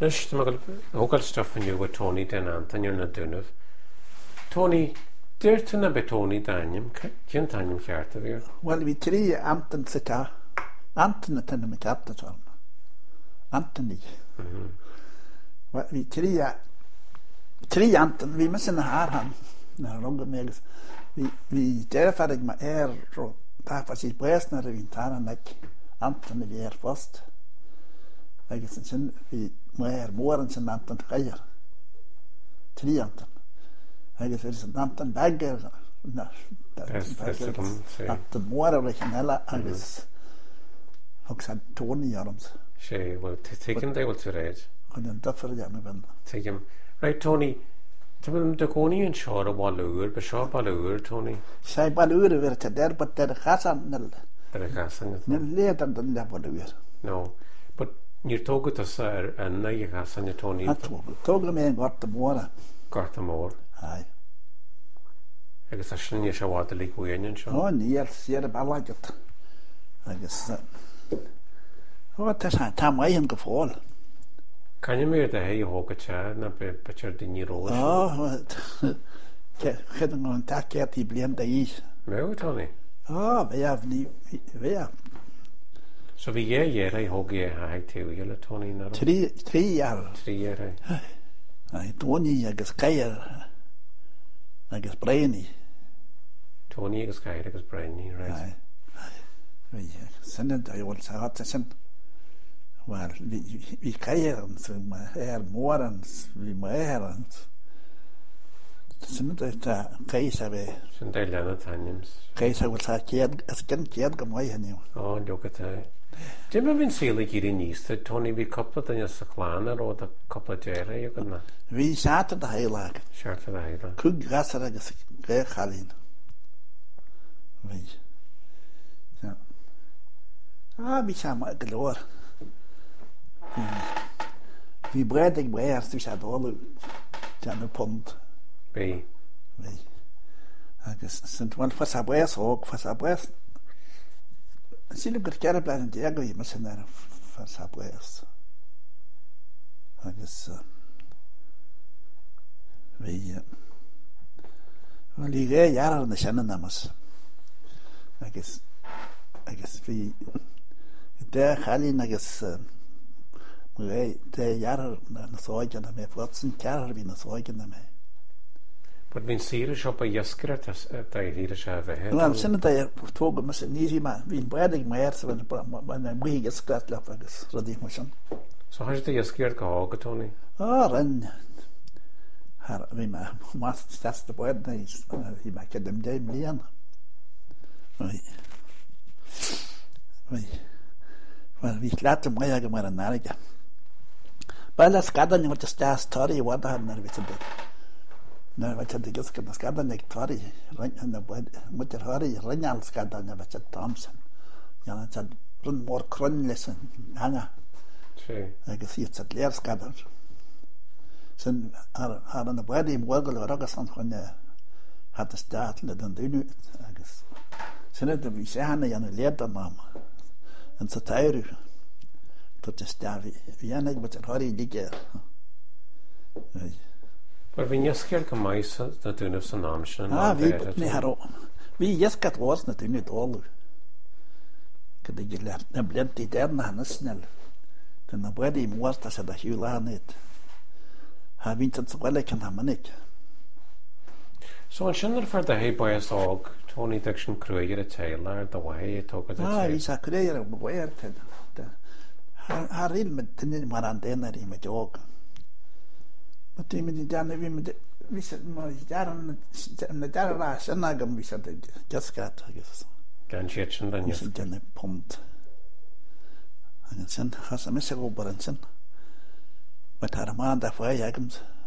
Nus hogal stuff in you with Tony den Anton you're not doing it. Tony, dear to na be Tony Daniel, can Daniel Carter here? Well, we three Anton Sita. Anton attended me captain on Anthony. Well, we three Anton, we missing the hand. No, longer makes we terrified my air that was his breast, not in Tana like Anthony the air first. I guess it's in we more than Anton higher. Three Anton. I guess it's an Anton Bagger. No, Anton more original, I guess. Said Tony Adams. She will take him they will to rage. I didn't differ again. Take him. Right, Tony. Tell him the Coney and Shaw a Wallur, but Shaw Ballur, Tony. Say Ballur were to there, but there Hassan nil. There Hassan. Later than that Ballur. No. But you talk to Sir and now you Hassan your Tony. I told me and got the more. Got the more. Aye. I guess I shouldn't you show out the league union show. Oh, near Sierra Ballaget. I guess. What is that time I am to fall? Can you make the hay hawk a chair and a picture in your roll? Oh, getting on tack at the blend the east. No, Tony. Oh, we have the. So we I hog ye high to you, Tony. 3 years. 3 years. I Tony, I guess, Kaya. I guess, Brainy. Tony is Kaya, I guess, Brainy, right? We send it, I also had to send. Well, we Kayans, my hair more and we my hair and. Send it case away. Send I learn at times. Case I was a kid, as can kid come away and you. Oh, look at that. Do you remember see like you in East that Tony be coupled in your Saclana or the couple of Jerry? You could not. We sat at the Highlag. Sure to the Highlag. Could gas at a great Halin. We. We saw my galore. We bred the bears, we said all the pond. Be. I guess sent one for Sabwest or for Sabwest. I see look at Carablan and Diego, you must have for Sabwest. I guess we. Well, you get Yara on the Shannon Namas. I guess we. There, Halin, I guess, the Yara and the Soy and the what's in Carabin, the Soy and the May. But when serious up a Yaskrat, I hear a shave ahead. Well, I'm saying that I told him, Mr. Easy man, being breading my hair when I'm big as Scott left, I guess, ready motion. So, how's the Yaskrat go, Tony? Oh, run. I mean, that's the word, he might get them day million. Right. Well, we let them way again and Nariga. But let's gather what the star story, what I had never visited. No, I said the Gisk and the Scadanek Tory, right in the bed, with the hurry, Renal Scadan, never said Thompson. Yana said, run more crunless and hanger. I can see it's at Lair Scadder. So, I had on the body in Woggle or Rogerson when they had to start, let them do it, I guess. So, that we say, Hannah, and a letter, Mama. And so tired to the star. We are not but a hurry digger. But when you scare come mice, that do have some option. We just got worse than doing it all. Could they get a plenty there and a snell? Then the body was to say that you learn it. Having to well, I can have it. So, in Shinner for the hay boy as og, Tony Dixon Kruger a tailor, the way he took it. He's a career of where Harry didn't want to enter him a joke. But he didn't done we said, my dad and the dad last, and I we said, just got, I guess. Gan Chitchen, then you said, Jenny pumped. And it's in, has a missile over and sin. But I demand that way, I can.